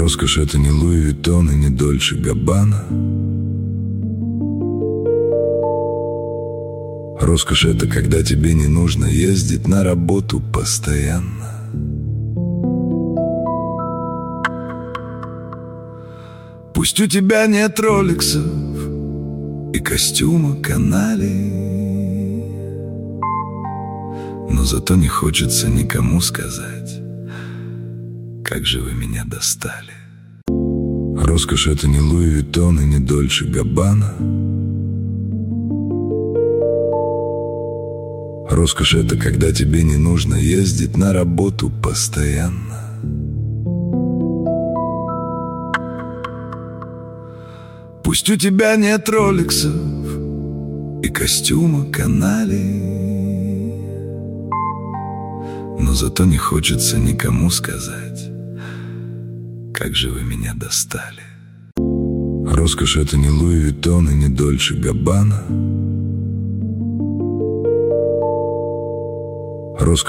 Роскошь — это не Луи Виттон и не Дольче Габбана. Роскошь — это когда тебе не нужно ездить на работу постоянно. Пусть у тебя нет роликсов и костюма Канали, но зато не хочется никому сказать: как же вы меня достали. Роскошь — это не Луи Виттон и не Дольче Габбана. Роскошь — это когда тебе не нужно ездить на работу постоянно. Пусть у тебя нет роликсов и костюма Канали, но зато не хочется никому сказать: как же вы меня достали. Роскошь — это не Луи Виттон и не Дольче Габбана. Роскошь